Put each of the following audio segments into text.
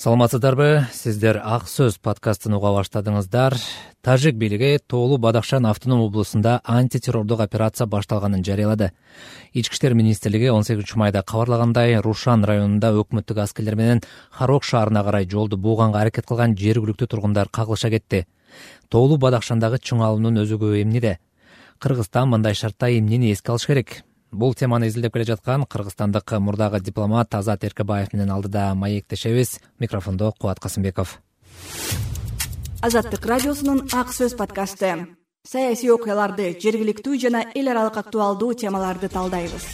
Саламатсыздарбы? Сиздер Ак сөз подкастын уга баштадыңыздар. Тажик бийлиги Тоолу Бадахшан автоном облусунда антитеррордук операция башталганын жарыялады. Ички иштер министрлиги 18 майда кабарлагандай, Рушан районунда өкмөттүк аскерлер менен Харок шаарына карай жолду бууганга аракет кылган жергиликтүү тургундар кагылыша кетти. Тоолу Бадахшандагы чыңалуунун өзөгү эмнеде? Кыргызстан мындай шартта эмнени эске алыш керек? Бул теманы изилдеп келе жаткан кыргызстандык мурдагы дипломат Азат Эркебаев менен алдыда маектешебиз. Микрофондо Кубат Касымбеков. Азаттык радиосунун Ак сөз подкасты. Саясий окуяларды, жергиликтүү жана эл аралык актуалдуу темаларды талдайбыз.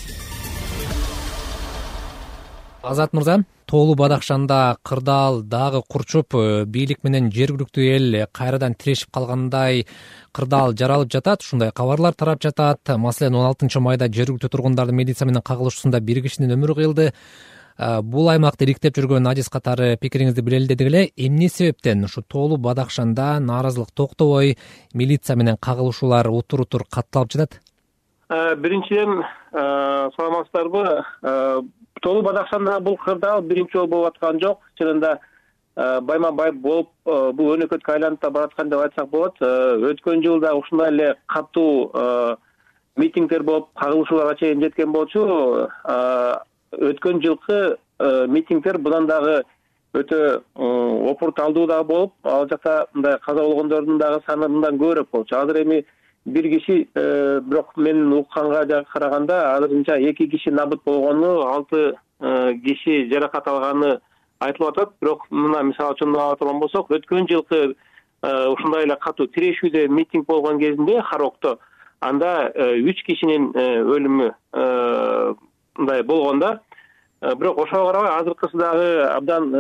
Азат мырза, Тоолу Бадахшанда кырдаал дагы курчуп, бийлик менен жергиликтүү эл кайрадан тирешип калгандай кырдаал жаралып жатат. Ушундай кабарлар тарап жатат. Маселен, 16 майда жергиликтүү тургундардын милиция менен кагылышуусунда бир кишинин өмүрү кыйылды. Бул аймакты ириктеп жүргөн Адис катары пикириңизди билели дедик эле. Эмне себептен ушу Тоолу Бадахшанда нааразылык токтобой, милиция менен кагылышуулар утур катталып жатат? Биринчиден, саламатсыздарбы? Тоолу Бадахшанда бул кырдаал биринчи жолу болуп аткан жок. Чынында байма-бай болуп, бул өнөкөткө айланып да бараткан деп айтсак болот. Өткөн жылда ушундай эле катуу митингдер болуп, кагылышууларга чейин жеткен болчу. Өткөн жылкы митингдер бундан дагы өтө опурталдуу да болуп, ал жакта мындай каза болгондордун дагы саны мындан көбүрөөк болчу. Азыр эми бир киши, бирок менин укканга караганда азырынча 2 киши набыт болгону, 6 киши жаракат алганы айтылып атат. Бирок мына мисалы үчүн алып турган болсок, өткөн жылкы ушундай эле катуу тирешүүдө митинг болгон кезинде Харокто, анда 3 кишинин өлүмү мындай болгондо. Бирок ошого карабай азыркысы дагы абдан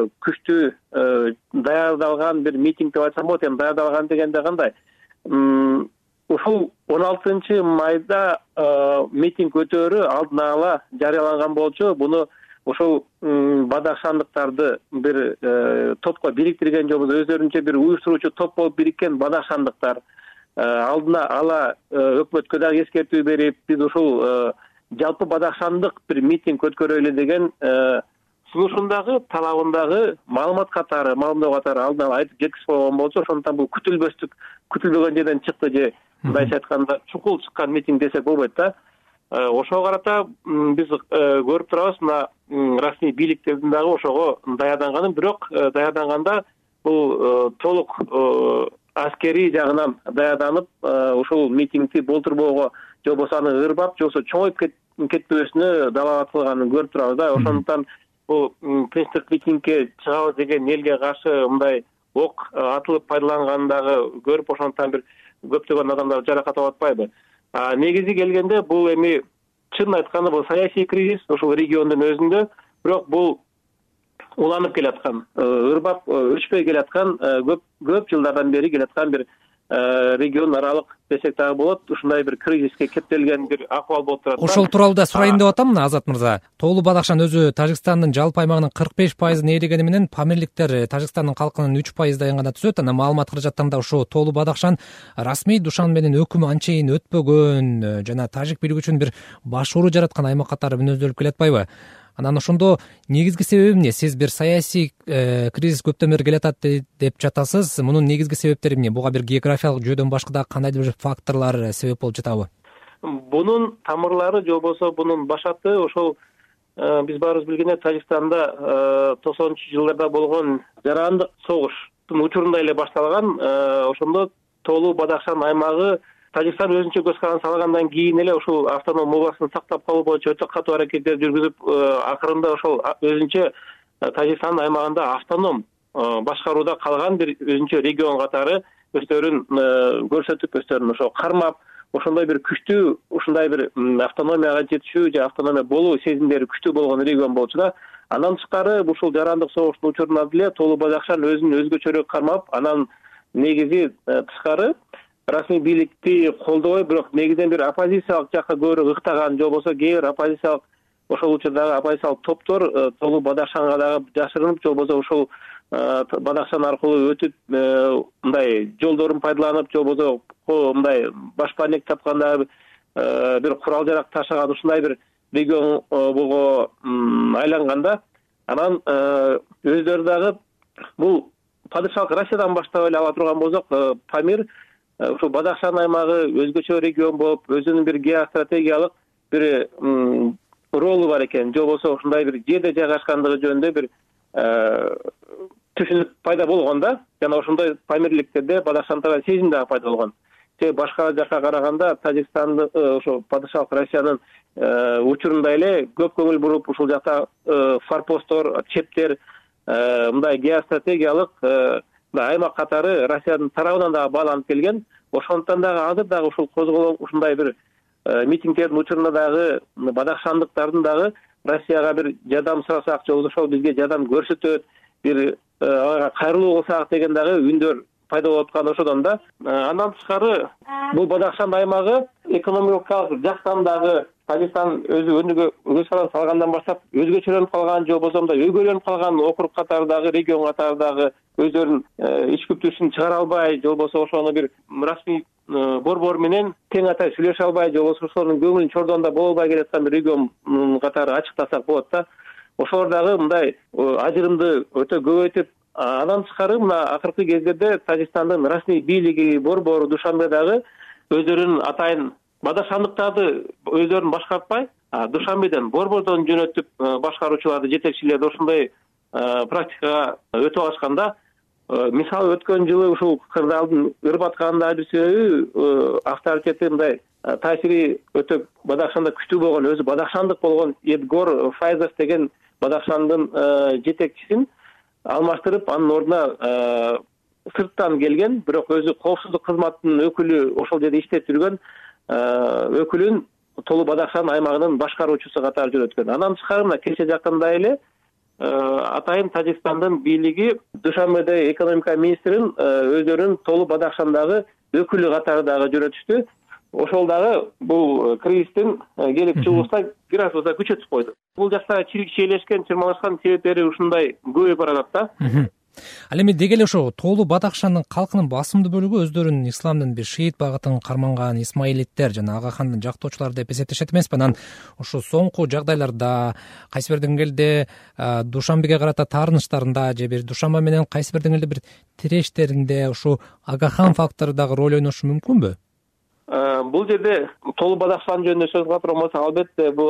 күчтүү даярдалган бир митинг деп айтсам болот. Эми даярдалган дегенде кандай? Ушул 16 майда митинг өтөөрү алдын ала жарыяланган болчу. Буну ошол бадахшандыктарды бир топко бириктирген жобу, өздөрүнчө бир уюштуруучу топ болуп бириккен бадахшандыктар алдына ала өкмөткө дагы эскертүү берип, биз ушул жалпы бадахшандык бир митинг өткөрөлү деген сунушундагы, талабындагы маалымат катары, маалымдоо катары алдын ала айтып жеткизип койгон болчу. Ошондуктан бул күтүлбөгөн жерден чыкты же мындайча айтканда чукул чыккан митинг десек болбойт да. Ошого карата биз көрүп турабыз, мына расмий бийликтердин дагы ошого даярданганын, бирок даярданганда бул толук аскерий жагынан даярданып, ушул митингди болтурбоого, же болбосо аны ырбап, же болбосо чоңоюп кетпөөсүнө далалатылганын көрүп турабыз да. Ошондуктан бул принциптик митингге чыгабыз деген элге каршы мындай ок атылып пайдаланганын дагы көрүп, ошондуктан бир көптөгөн адамдар жаракат алып атпайбы? Негизи келгенде бул эми чын айтканда бул саясий кризис ошол региондун өзүндө, бирок бул уланып келаткан, ырбап өчпөй келаткан, көп жылдардан бери келаткан бир регион аралык десек дагы болот. Ушундай бир кризиске кептелген бир акыбал болуп турат. Ошол тууралуу да сурайын деп атам, Азат мырза. Тоолу Бадахшан өзү Тажикстандын жалпы аймагынын 45% ээлегени менен памирликтер Тажикстандын калкынын 3%-дайын гана түзөт. Анан маалымат каражаттарында ушу Тоолу Бадахшан расмий Душан менен өкүмү анчейин өтпөгөн жана тажик бийлиги үчүн бир баш оору жараткан аймак катары мүнөздөлүп келатпайбы? Анан ошондо негизги себеби эмне? Сиз бир саясий кризис көптөн бери келатат деп жатасыз. Мунун негизги себептери эмне? Буга бир географиялык жүйөдөн башка да кандайдыр бир факторлор себеп болуп жатабы? Бунун тамырлары, же болбосо бунун башаты ошол биз баарыбыз билгендей Тажикстанда 90-жылдарда болгон жарандык согуштун учурунда эле башталган. Ошондо Тоолу Бадахшан аймагы Тажикстан өзүнчө көз каранды салгандан кийин эле ушул автоном областын сактап калуу боюнча өтө катуу аракеттер жүргүзүп, акырында ошол өзүнчө Тажикстандын аймагында автоном башкарууда калган бир өзүнчө регион катары өздөрүн көрсөтүп, өздөрүн ошо кармап, ошондой бир күчтүү, ушундай бир автономияга жетишүү же автономия болуу сезимдери күчтүү болгон регион болчу да. Андан тышкары ушул жарандык согуштун учурунда деле Тоолу Бадахшан өзүн өзгөчөрөөк кармап, анан негизи тышкары расмий бийликти колдобой, бирок негизинен бир оппозициялык жакка көбүрөөк ыктаган, же болбосо кээ бир оппозициялык, ошол учурдагы оппозициялык топтор Тоолу Бадахшанга дагы жашырынып, же болбосо ошол Бадахшан аркылуу өтүп, мындай жолдорун пайдаланып, же болбосо мындай баш панек тапканда бир курал жарак ташыган ушундай бир регионго айланганда Анан өздөрү дагы бул падышалык Россиядан баштап эле ала турган болсок, Памир ушул Бадахшан аймагы өзгөчө регион болуп, өзүнүн бир геостратегиялык бир ролу бар экен, же болбосо ушундай бир жерде жайгашкандыгы жөнүндө бир түшүнүк пайда болгон да. Жана ошондой памирликтерде Бадахшанда сезим дагы пайда болгон. Башка жакка караганда Тажикстанды ошо падышалык Россиянын учурунда эле көп көңүл буруп, ушул жакта форпосттор, чептер, мындай геостратегиялык аймак катары Россиянын тарабынан дагы бааланып келген. Ошондуктан дагы азыр дагы ушул козголоң ушундай бир митингдердин учурунда дагы бадахшандыктардын дагы Россияга бир жардам сурасак, же болбосо ошол бизге жардам көрсөтөт, бир ага кайрылуу кылсак деген дагы үндөр пайда болуп аткан ошодон да. Андан тышкары бул Бадахшан аймагы экономикалык жактан дагы Тажикстан өзү өнүгө өз салан салгандан баштап өзгөчөлөнүп калган, же болбосо мындай өгөйлөнүп калган округ катарындагы, регион катарындагы өздөрүнүн ич күптүүсүн чыгара албай, же болбосо ошону бир расмий борбор менен тең атай сүйлөшө албай, же болбосо ошолордун көңүлүн чордондо боло албай келаткан бир регион катары ачыктасак болот да. Ошолор дагы мындай ажырымды өтө көбөйтүп, андан тышкары мына акыркы кездерде Тажикстандын расмий бийлиги, борбору Душанбе дагы өздөрүнүн атайын бадахшандыктарды өздөрүн башкартпай, Душанбеден, борбордон жөнөтүп башкаруучуларды, жетекчилерди ошондой практикага өтүп алышканда, мисалы өткөн жылы ушул кырдаалдын өрүп атканында бир себеби авторитети мындай таасири өтө Бадахшанда күчтүү болгон, өзү бадахшандык болгон Эдгор Файзов деген Бадахшандын жетекчисин алмаштырып, анын ордуна сырттан келген, бирок өзү коопсуздук кызматынын өкүлү, ошол жерде иштеп жүргөн өкүлүн Толу Бадахшан аймагынын башкаруучусу катары жөнөткөн. Андан тышкары мына кече жакында эле атайын Тажикстандын бийлиги Душанбеде экономика министрин өздөрүнүн Толу Бадахшандагы өкүлү катары дагы жөнөтүштү. Ошол дагы бул кризистин келип чыгуусуна бир аз болсо күчөтүп койду. Бул жакта чийлешкен, чырмалышкан себептери ушундай көбөйүп барат да. Ал эми деги эле ошо Тоолуу Бадахшандын калкынын басымдуу бөлүгү өздөрүнүн исламдын бир шиит багытын карманган исмаилиттер жана Агахандын жактоочулары деп эсептешет эмеспи? Анан ошо соңку жагдайларда кайсы бир деңгээлде Душанбеге карата таарынычтарында же бир Душанбе менен кайсы бир деңгээлде бир тирештеринде ушу Агахан фактору дагы роль ойношу мүмкүнбү? Бул жерде Толу Бадахшан жөнүндө сөз кылатын болсок, албетте бул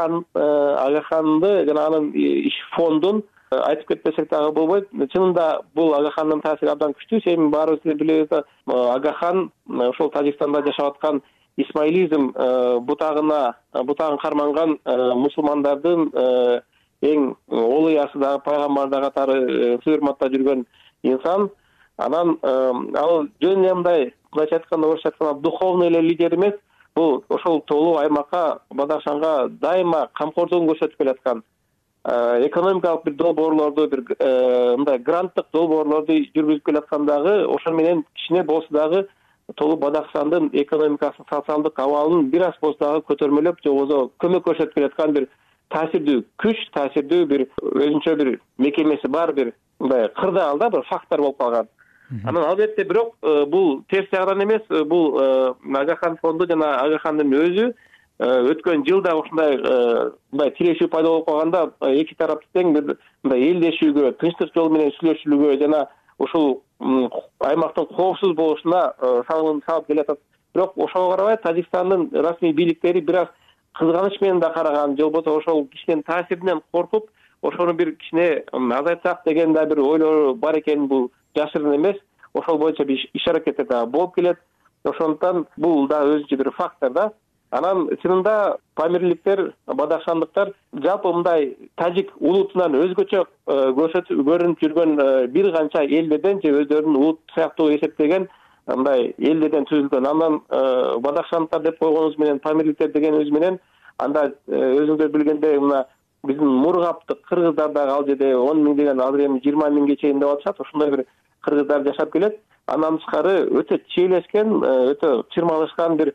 Агаханды жана анын иш фондун айтып кетпесек дагы болбойт. Чынында бул Агахандын таасири абдан күчтүү. Эми баарыбыз билебиз, Агахан ошол Тажикстанда жашап аткан исмаилизм бутагын карманган мусулмандардын эң олуясы дагы, пайгамбарда катары сыйырматта жүргөн инсан. Анан ал жөн эле мындайча айтканда, орусча айтканда духовный эле лидер эмес, бул ошол Тоолуу аймакка, Бадахшанга дайыма камкордугун көрсөтүп келаткан, экономикалык бир долбоорлорду, бир мындай гранттык долбоорлорду жүргүзүп келаткандагы, ошол менен кичине болсо дагы Тоолуу Бадахшандын экономикасын, социалдык абалын бир аз болсо дагы көтөрмөлөп, же болбосо көмөк көрсөтүп келаткан бир таасирдүү күч, таасирдүү бир өзүнчө бир мекемеси бар, бир мындай кырдаал да, бир фактор болуп калган. Анан албетте бирок бул терс жагынан эмес, бул Агахан фонду жана Агахандын өзү өткөн жылда ушундай мындай тирешүү пайда болуп калганда, эки тарап тең бир мындай элдешүүгө, тынчтык жол менен сүйлөшүүлүгө жана ушул аймактын коопсуз болушуна салып келатат. Бирок ошого карабай Тажикстандын расмий бийликтери бир аз кызганыч менен да караган, же болбосо ошол кишинин таасиринен коркуп, ошону бир кичине азайтсак деген да бир ойлору бар экен. Бул жашырын эмес. Ошол боюнча иш аракеттер дагы болуп келет. Ошондуктан бул да өзүнчө бир фактор да. Анан чынында памирликтер, бадахшандыктар жалпы мындай тажик улутунан өзгөчө көрүнүп жүргөн бир канча элдерден, же өздөрүнүн улут сыяктуу эсептеген мындай элдерден түзүлгөн. Андан бадахшандыктар деп койгонубуз менен, памирликтер дегенибиз менен, анда өзүңүздөр билгендей мына биздин мургаптык кыргыздар дагы ал жерде 10 миң деген, азыр эми 20 миңге чейин деп атышат. Ошондой бир кыргыздар жашап келет. Андан тышкары өтө чийлешкен, өтө чырмалышкан бир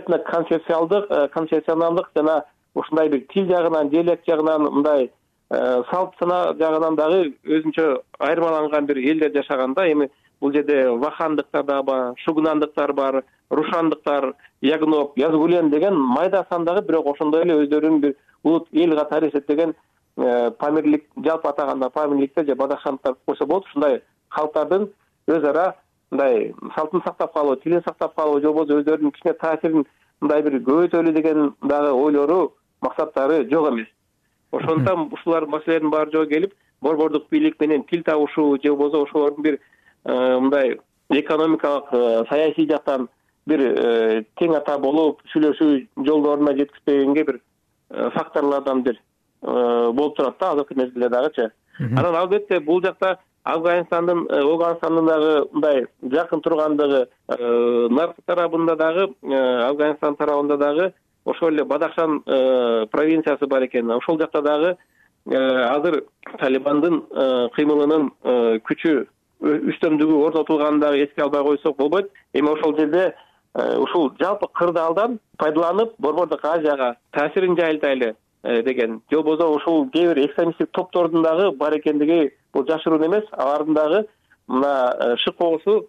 этно-конфессионалдык жана ушундай бир тил жагынан, диалект жагынан, мындай салт сана жагынан дагы өзүнчө айырмаланган бир элдер жашаган да. Эми бул жерде вахандыктар да бар, шугнандыктар бар, рушандыктар, ягноп, язгулен деген майда сандагы, бирок ошондой эле өздөрүнүн бир улут эл катары эсептеген памирлик, жалпы атаганда памирликте же бадахшандыктар койсо болот. Ушундай калктардын өз ара мындай салтын сактап калуу, тилин сактап калуу же болбосо өздөрүнүн кичине таасирин мындай бир көбөйтөлү деген дагы ойлору, максаттары жок эмес. Ошондуктан ушулар маселелердин баары жолго келип, борбордук бийлик менен тил табышуу же болбосо ошолордун бир мындай экономикалык, саясий жактан бир тең ата болуп сүйлөшүү жолдоруна жеткизбегенге бир факторлордон бир болуп турат да азыркы мезгилде дагычы. Анан албетте бул жакта Афганистандын дагы мындай жакын тургандыгы, наркы тарабында дагы, Афганистан тарабында дагы ошол эле Бадахшан провинциясы бар экен. Ошол жакта дагы азыр Талибандын кыймылынын күчү үстөмдүгү орнотулганын дагы эске албай койсок болбойт. Эми ошол жерде ушул жалпы кырдаалдан пайдаланып борбордук Азияга таасирин жайылтайлы деген же болбосо ушул кээ бир экстремисттик топтордун дагы бар экендиги бул жашыруун эмес. Алардын дагы мына ШКОсу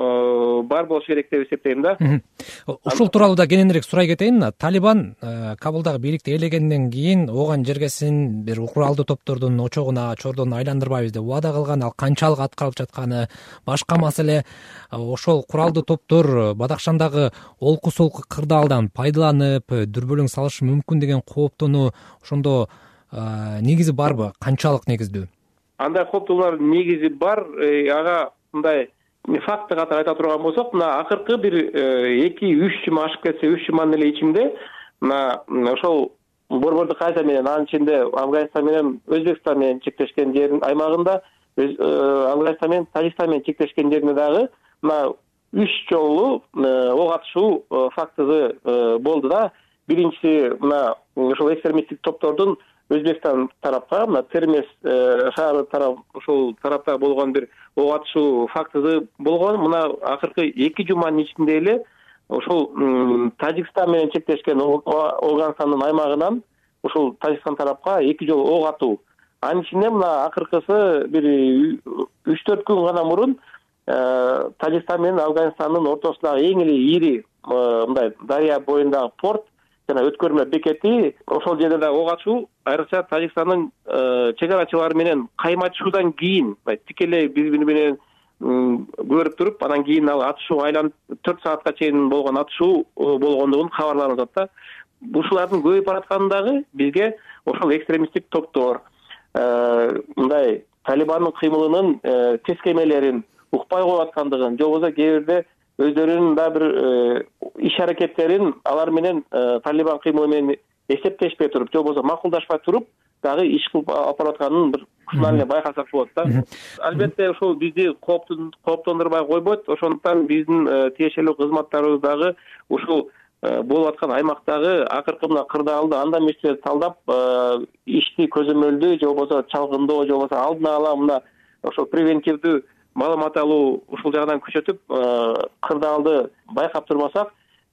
бар болуш керек деп эсептейм да. Ушул тууралуу да кененирээк сурай кетейин. Талибан Кабулдагы бийликти ээлегенден кийин ооган жергесин бир куралдуу топтордун очогуна, чордоруна айландырбайбыз деп убада кылган, ал канчалык аткарылып жатканы башка маселе. Ошол куралдуу топтор Бадахшандагы олку солку кырдаалдан пайдаланып дүрбөлөң салышы мүмкүн деген кооптонуу ошондо негизи барбы? Канчалык негиздүү? Андай кооптоолор негизи бар. Ага мындай факты катары айта турган болсок, мына акыркы бир 2-3 жума ашып кетсе, 3 жуманын эле ичинде мына ошол борбордук Азия менен, анын ичинде Афганистан менен Өзбекстан менен чектешкен жердин аймагында, Афганистан менен Тажикстан менен чектешкен жеринде дагы мына 3 жолу ок атышуу фактысы болду да. Биринчиси мына ошол экстремисттик топтордун Өзбекстан тарапка, мына Термес шаары тарап, ошол тарапта болгон бир ок атышуу фактысы болгон. Мына акыркы 2 жуманын ичинде эле ошол Тажикстан менен чектешкен Афганистандын аймагынан ошол Тажикстан тарапка 2 жолу ок атуу. Анын ичинде мына акыркысы бир 3-4 күн гана мурун Тажикстан менен Афганистандын ортосундагы эң эле ири мындай дарыя боюндагы порт жана өткөрмө бекети, ошол жерде да ок атышуу, айрыкча Тажикстандын чегарачылары менен кайматышуудан кийин, тикелей биз менен көрүп туруп, анан кийин ал атышуу айланып 4 саатка чейин болгон атышуу болгондугун кабарланып атат да. Ушулардын көбөйүп баратканы дагы бизге ошол экстремисттик топтор мындай Талибандын кыймылынын тескемелерин укпай коюп аткандыгын, же болбосо кээ бирде өздөрүнүн да бир иш-аракеттерин алар менен Талибан кыймылы менен эсептешпей туруп, же болбосо макулдашпай туруп дагы иш кылып алып баратканын бир ушундан эле байкасак болот да. Албетте ошол бизди кооптондурбай койбойт. Ошондуктан биздин тиешелүү кызматтарыбыз дагы ушул болуп аткан аймактагы акыркы мына кырдаалды андан бери талдап ишти көзөмөлдүү же болбосо чалгындоо же болбосо алдын ала мына ошол превентивдүү маалымат алуу ушул жагынан күчөтүп кырдаалды байкап турбасак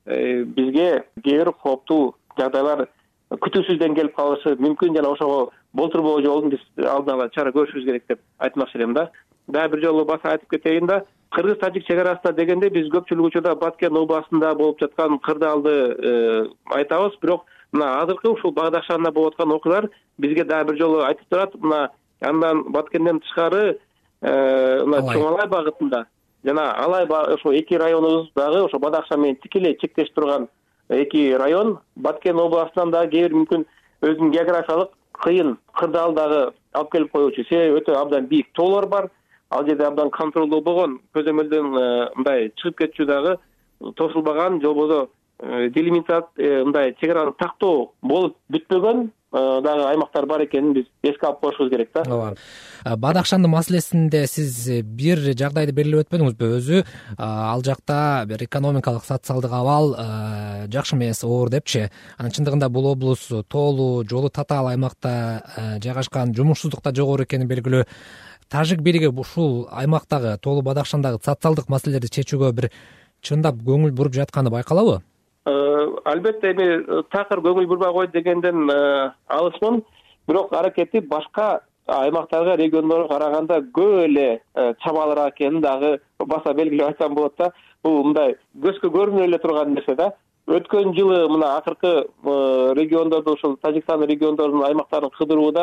бизге кээ бир кооптуу жагдайлар күтүүсүздөн келип калышы мүмкүн жана ошого болтурбоо жолун биз алдын ала чара көрүшүбүз керек деп айтмакчы элем да. Дагы бир жолу баса айтып кетейин да, кыргыз-тажик чек арасында дегенде биз көпчүлүк учурда Баткен областында болуп жаткан кырдаалды айтабыз, бирок мына азыркы ушул Бадахшанда болуп аткан окуялар бизге дагы бир жолу айтып турат. Мына андан Баткенден тышкары мына Чоң-Алай багытында жана Алай ошо эки районубуз дагы ошо Бадахшан менен тикелей чектеш турган эки район. Баткен областынан дагы кээ бир мүмкүн өзүнүн географиялык кыйын кырдаал дагы алып келип коюучу, себеби өтө абдан бийик тоолор бар. Ал жерде абдан контролдуу болгон, көзөмөлдөн мындай чыгып кетчү дагы тосулбаган, же болбосо делимитат мындай чегараны тактоо болуп бүтпөгөн дагы аймактар бар экенин биз эске алып коюшубуз керек да. Ооба. Бадахшандын маселесинде сиз бир жагдайды белгилеп өтпөдүңүзбү? Өзү ал жакта бир экономикалык, социалдык абал жакшы эмес, оор депчи. Анын чындыгында бул облус тоолуу, жолу татаал аймакта жайгашкан, жумушсуздук да жогору экени белгилүү. Тажик бийлиги ушул аймактагы, тоолуу Бадахшандагы социалдык маселелерди чечүүгө бир чындап көңүл буруп жатканы байкалабы? Албетте эми такыр көңүл бурбай койду дегенден алысмын, бирок аракети башка аймактарга, региондорго караганда көп эле чабалыраак экенин дагы баса белгилеп айтсам болот да. Бул мындай көзгө көрүнө эле турган нерсе да. Өткөн жылы мына акыркы региондорду, ошол Тажикстан региондорунун аймактарын кыдырууда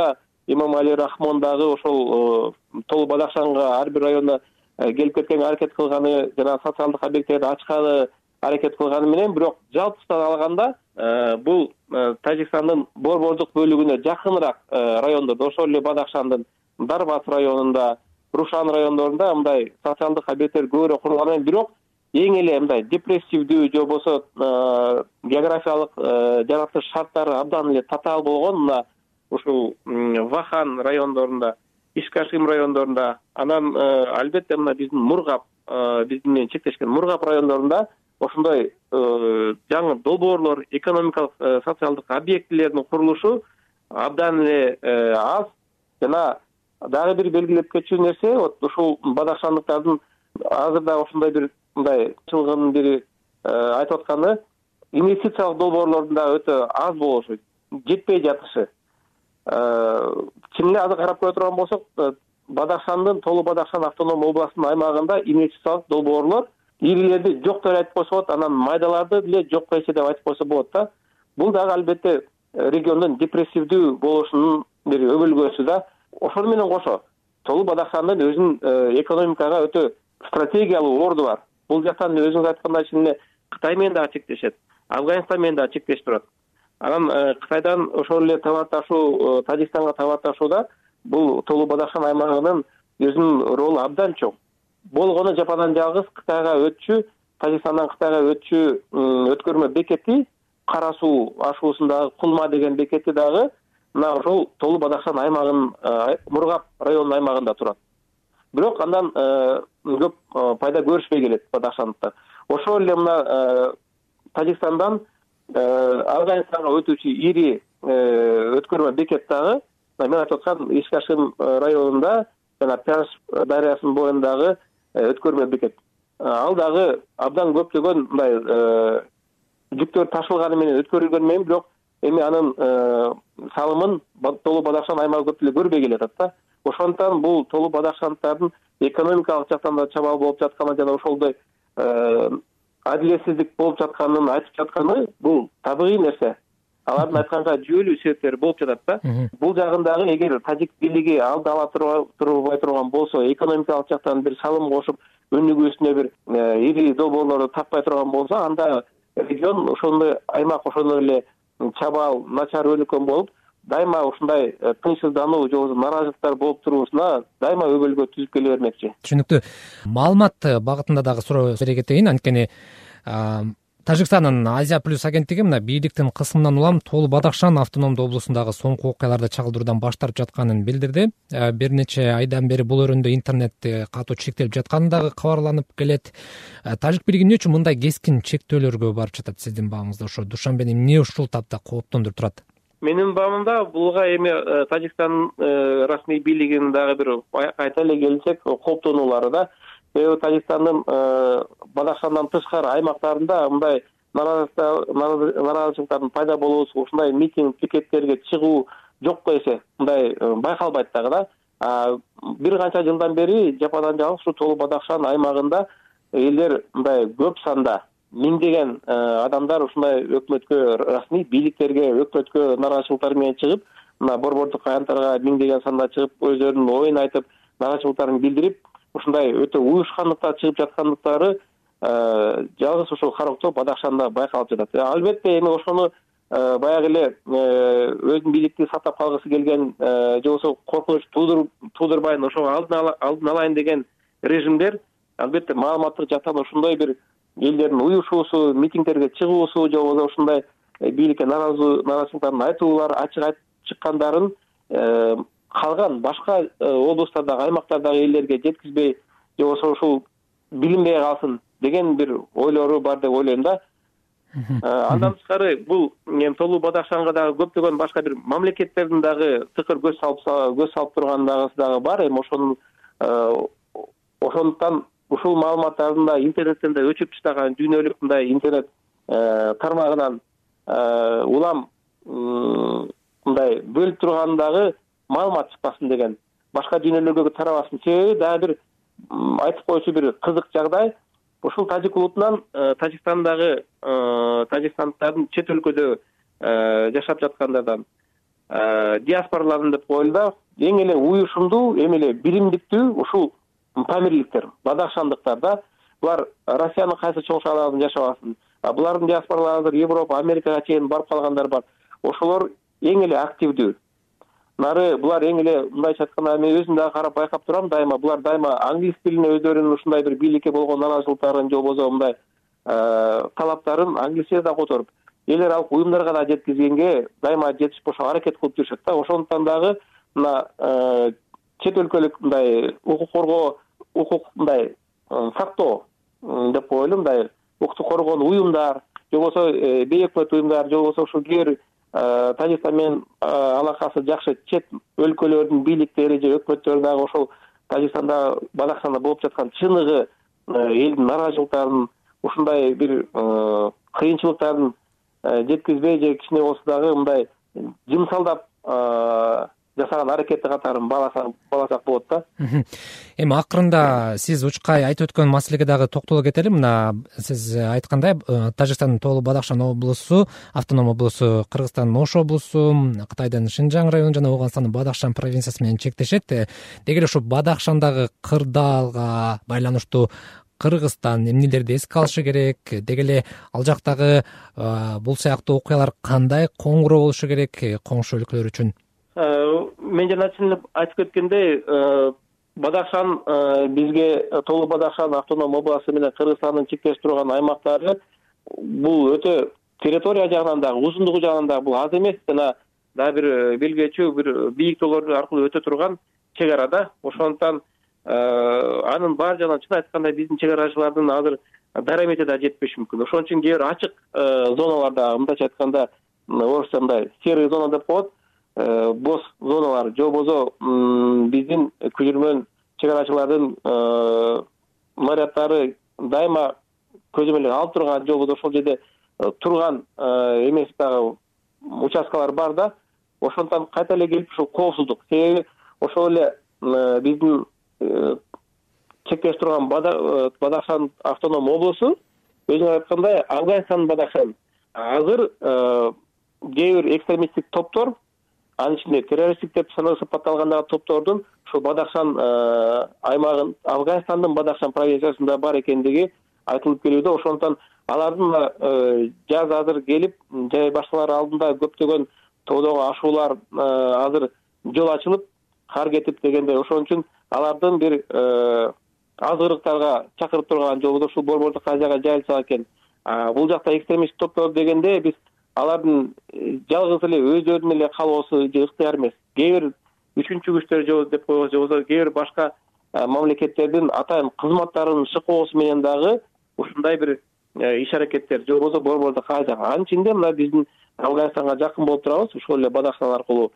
Имамали Рахмон дагы ошол Толу Бадахшанга ар бир районда келип кеткенге аракет кылганы, жана социалдык объекттерди ачканы аракет кылганы менен, бирок жалпысынан алганда бул Тажикстандын борбордук бөлүгүнө жакыныраак райондордо, ошол эле Бадахшандын Дарбас районунда, Рушан райондорунда мындай социалдык объекттер көбүрөөк курулган, бирок эң эле мындай депрессивдүү же болбосо географиялык жаратылыш шарттары абдан эле татаал болгон мына ушул Вахан райондорунда, Ишкашим райондорунда, анан албетте мына биздин Мургап, биздин менен чектешкен Мургап райондорунда ошондой жаңы долбоорлор, экономикалык социалдык объектилердин курулушу абдан эле аз. Жана дагы бир белгилеп кетчү нерсе, вот ушул бадахшандыктардын азырда ошондой бир мындай чылгын бири айтып атканы, инвестициялык долбоорлордун да өтө аз болушу, жетпей жатышы. Чын эле азыр карап көрө турган болсок, Бадахшандын, Толу Бадахшан автоном областынын аймагында инвестициялык долбоорлор ирилерди жок деп айтып койсо болот, анан майдаларды деле жок эсе деп айтып койсо болот да. Бул дагы албетте региондун депрессивдүү болушунун бир өбөлгөсү да. Ошону менен кошо Толу Бадахшандын өзүнүн экономикага өтө стратегиялуу орду бар. Бул жактан өзүңүз айткандай чын эле Кытай менен дагы чектешет, Афганистан менен дагы чектешип турат. Анан Кытайдан ошол эле товарташуу, Тажикстанга товарташууда бул Толу Бадахшан аймагынын өзүнүн ролу абдан чоң. Болгону жападан жалгыз Кытайга өтчү, Тажикстандан Кытайга өтчү өткөрмө бекети, Кара суу ашуусундагы Кулма деген бекети дагы мына ошол Толу Бадахшан аймагынын Мургап районунун аймагында турат. Бирок андан көп пайда көрүшпөй келет бадахшандыктар. Ошол эле мына Тажикстандан Афганистанга өтүүчү ири өткөрмө бекет дагы мен айтып аткан Ишкашим районунда жана Пяж дарыясынын боюндагы өткөрмө бекет. Ал дагы абдан көптөгөн мындай жүктөр ташылганы менен өткөрүлгөнү менен, бирок эми анын салымын Толу Бадахшан аймагы көп эле көрбөй келатат да. Ошондуктан бул Толу Бадахшандтардын экономикалык жактан да чабал болуп жатканы жана ошолдой адилетсиздик болуп жатканын айтып жатканы бул табигый нерсе. Алардын айтканга жүйөлүү себептери болуп жатат да. Бул жагындагы эгер тажик бийлиги алды ала турбай турган болсо, экономикалык жактан бир салым кошуп, өнүгүүсүнө бир ири долбоорлорду таппай турган болсо, анда регион ошондой аймак ошондой эле чабал, начар өнүккөн болуп, дайыма ушундай тынчсыздануу же болбосо нааразычылыктар болуп туруусуна дайыма өбөлгө түзүп келе бермекчи. Түшүнүктүү. Маалымат багытында дагы суроо бере кетейин. Анткени Тажикстандын Азия плюс агенттиги мына бийликтин кысымынан улам Толу Бадахшан автономдуу облусундагы соңку окуяларды чагылдыруудан баш тартып жатканын билдирди. Бир нече айдан бери бул өрөөндө интернетти катуу чектелип жатканы дагы кабарланып келет. Тажик бийлиги эмне үчүн мындай кескин чектөөлөргө барып жатат сиздин баамыңызда? Ошо Душанбени эмне ушул тапта кооптондуруп турат? Менин баамымда булга эми Тажикстан расмий бийлигинин дагы бир айта эле келсек кооптонуулары да. Тажикстандын Бадахшандан тышкары аймактарында мындай нааразычылыктардын пайда болуусу, ушундай митинг, пикеттерге чыгуу жокко эсе мындай байкалбайт дагы да. Бир канча жылдан бери жападан жалгыз ушу Толу Бадахшан аймагында элдер мындай көп санда миңдеген адамдар ушундай өкмөткө, расмий бийликтерге, өкмөткө нааразычылыктар менен чыгып, мына борбордук аянттарга миңдеген санда чыгып, өздөрүнүн оюн айтып, нааразычылыктарын билдирип, ушундай өтө уюшкандыкта чыгып жаткандыктары жалгыз ушул Харокто Бадахшанда байкалып жатат. Албетте эми ошону баягы эле өзүнүн бийликти сактап калгысы келген же болбосо коркунуч туудурбайын, ошого алдын алайын деген режимдер албетте маалыматтык жактан ошондой бир элдердин уюшуусу, митингтерге чыгуусу же болбосо ушундай бийликке нааразычылыктарын айтуулар, ачык чыккандарын калган башка облустардагы, аймактардагы элдерге жеткизбей же болбосо ушул билинбей калсын деген бир ойлору бар деп ойлойм да. Андан тышкары бул Толу Бадахшанга дагы көптөгөн башка бир мамлекеттердин дагы тыкыр көз салып тургандагысы дагы бар. Эми ошондуктан ушул маалыматтардын да интернеттен да өчүрүп таштаган дүйнөлүк мындай интернет тармагынан улам мындай бөлүп тургандагы маалымат чыкпасын деген, башка дүйнөлөргө тарабасын. Себеби дагы бир айтып коючу бир кызык жагдай, ушул тажик улутунан Тажикстандагы тажикстандыктардын чет өлкөдө жашап жаткандардан диаспораларын деп коелу да, эң эле уюшумдуу, эң эле биримдиктүү ушул памирликтер, бадахшандыктар да. Булар Россиянын кайсы чоң шаарында жашабасын, булардын диаспоралары Европа, Америкага чейин барып калгандар бар. Ошолор эң эле активдүү. Нары булар эң эле мындайча айтканда, мен өзүм дагы карап байкап турам, дайыма булар дайыма англис тилине өздөрүнүн ушундай бир бийликке болгон наразылыктарын же болбосо мындай талаптарын англисче да которуп, эл аралык уюмдарга да жеткизгенге дайыма жетишип ошо аракет кылып жүрүшөт да. Ошондуктан дагы мына чет өлкөлүк мындай укук коргоо, укук мындай сактоо деп коелу, мындай укукту коргоон уюмдар же болбосо бейөкмөт уюмдар же болбосо ушул кээ бир Тажикстан менен алакасы жакшы чет өлкөлөрдүн бийликтери же өкмөттөрү дагы ошол Тажикстанда, Бадахшанда болуп жаткан чыныгы элдин нааразычылыктарын, ушундай бир кыйынчылыктарын жеткизбей же кичине болсо дагы мындай жымсалдап жасаган аракети катарын бааласак болот да. Эми акырында сиз учкай айтып өткөн маселеге дагы токтоло кетели. Мына сиз айткандай, Тажикстандын Тоолу Бадахшан облусу, автоном облусу, Кыргызстандын Ош облусу, Кытайдын Шинжаң району жана Ооганстандын Бадахшан провинциясы менен чектешет. Деги эле ушу Бадахшандагы кырдаалга байланыштуу Кыргызстан эмнелерди эске алышы керек? Деги эле ал жактагы бул сыяктуу окуялар кандай коңгуроо болушу керек коңшу өлкөлөр үчүн? Мен жана чынын айтып кеткендей, Бадахшан бизге Тоолу Бадахшан автоном областы менен Кыргызстандын чектешип турган аймактары бул өтө территория жагынан дагы, узундугу жагынан дагы бул аз эмес, жана дагы бир белгечүү бир бийик тоолор аркылуу өтө турган чек ара да. Ошондуктан анын баары жагынан чын айтканда биздин чек арачылардын азыр дарамети да жетпеши мүмкүн. Ошон үчүн кээ бир ачык зоналарда, мындайча айтканда орусча мындай серый зона деп коет, бос зоналар же болбосо биздин күзүрмөн чек арачылардын наряддары дайыма көзөмөлгө алып турган же болбосо ошол жерде турган эмес дагы участкалар бар да. Ошондуктан кайта эле келип ушул коопсуздук, себеби ошол эле биздин чектешип турган Бадахшан автоном облусу, өзүңөр айткандай, Афганистандын Бадахшан азыр кээ бир экстремисттик топтор, анын ичинде террористтик деп сыпатталгандагы топтордун ушул Бадахшан аймагын, Афганистандын Бадахшан провинциясында бар экендиги айтылып келүүдө. Ошондуктан алардын жаз азыр келип, жай башталар алдында көптөгөн тоодогу ашуулар азыр жол ачылып, кар кетип дегенде, ошон үчүн алардын бир азгырыктарга чакырып турган, же болбосо ушул борбордук Азияга жайылса экен. Бул жакта экстремист топтор дегенде биз алардын жалгыз эле өздөрүнүн эле каалоосу же ыктыяр эмес. Кээ бир үчүнчү күчтөр деп коебуз, же болбосо кээ бир башка мамлекеттердин атайын кызматтарынын шыкоосу менен дагы ушундай бир иш аракеттер же болбосо борбордук Азияга. Анын ичинде мына биздин Афганистанга жакын болуп турабыз, ошол эле Бадахшан аркылуу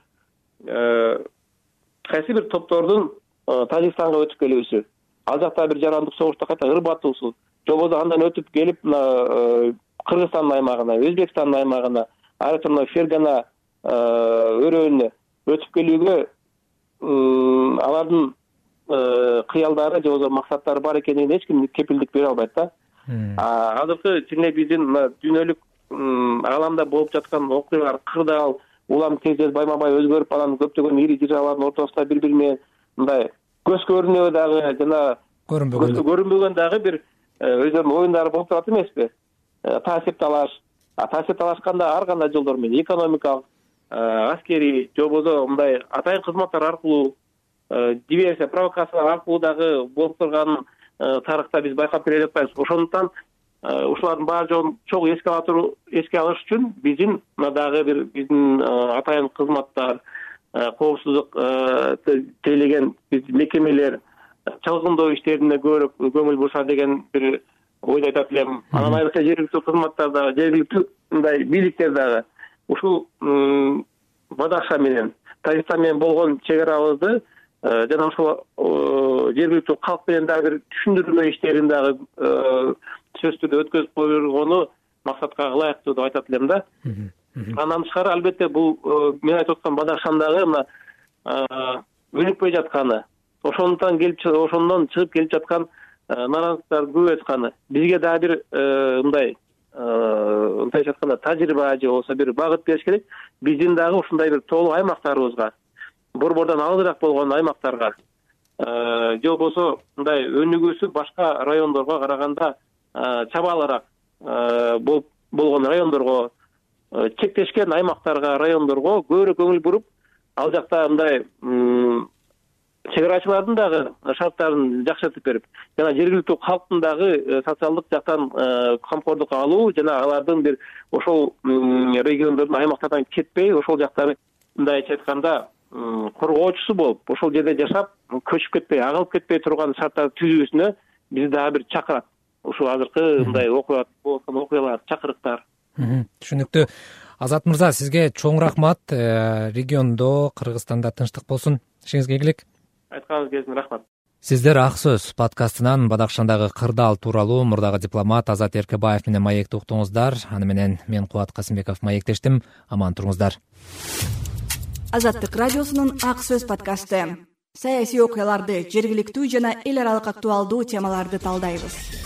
кайсы бир топтордун Тажикстанга өтүп келүүсү, ал жакта бир жарандык согушта кайта ырбатуусу, же болбосо андан өтүп келип мына Кыргызстандын аймагына, Өзбекстандын аймагына, ары мына Фергана өрөөнүнө өтүп келүүгө алардын кыялдары же болбосо максаттары бар экенин эч ким кепилдик бере албайт да. Азыркы чын эле биздин дүйнөлүк ааламда болуп жаткан окуялар, кырдаал, улам тез байма-бай өзгөрүп, анан көптөгөн ири державалардын ортосунда бири-бири менен мындай көз көрүнөө дагы жана көрүнбөгөн дагы бир өздөрүнүн оюндары болуп турат эмеспи? Таасир талашканда ар кандай жолдор менен, экономикалык, аскерий же болбосо мындай атайын кызматтар аркылуу, диверсия, провокациялар аркылуу дагы болуп турганын тарыхта биз байкап келе жатпайбыз. Ошондуктан ушулардын баары жолун чогуу эске алыш үчүн биздин дагы бир биздин атайын кызматтар, коопсуздук тейлеген мекемелер чалгындоо иштерине көбүрөөк көңүл бурушат деген бир ойду айтат элем. Анан айрыкча жергиликтүү кызматтар дагы, жергиликтүү мындай бийликтер дагы ушул Бадахшан менен Тажикстан менен болгон чек арабызды жана ошол жергиликтүү калк менен дагы бир түшүндүрмө иштерин дагы сөзсүз түрдө өткөзүп койгону максатка ылайыктуу деп айтат элем да. Андан тышкары албетте бул мен айтып аткан Бадахшандагы мына өнүкпөй жатканы, ошондон чыгып келип жаткан наразылыктар көп жатканы, бизге дагы бир мындай мындайча айтканда тажрыйба же болбосо бир багыт бериш керек. Биздин дагы ушундай бир тоолуу аймактарыбызга, борбордон алыраак болгон аймактарга же болбосо мындай өнүгүүсү башка райондорго караганда чабалыраак болгон райондорго, чектешкен аймактарга, райондорго көбүрөөк көңүл буруп, ал жакта мындай чек арачылардын дагы шарттарын жакшыртып берип, жана жергиликтүү калктын дагы социалдык жактан камкордукка алуу жана алардын бир ошол региондордун, аймактардан кетпей, ошол жактары мындайча айтканда коргоочусу болуп, ошол жерде жашап, көчүп кетпей, агылып кетпей турган шарттарды түзүүсүнө бизди дагы бир чакырат. Ушул азыркы мындай окуялар, чакырыктар. Түшүнүктүү. Азат мырза, сизге чоң рахмат. Региондо, Кыргызстанда тынчтык болсун. Ишиңизге ийгилик. Айтканыңыз келсин, рахмат. Сиздер Ак сөз подкастынан Бадахшандагы кырдаал тууралуу мурдагы дипломат Азат Эркебаев менен маекти уктуңуздар. Аны менен мен Кубат Касымбеков маектештим. Аман туруңуздар. Азаттык радиосунун Ак сөз подкасты. Саясий окуяларды, жергиликтүү жана эл аралык актуалдуу темаларды талдайбыз.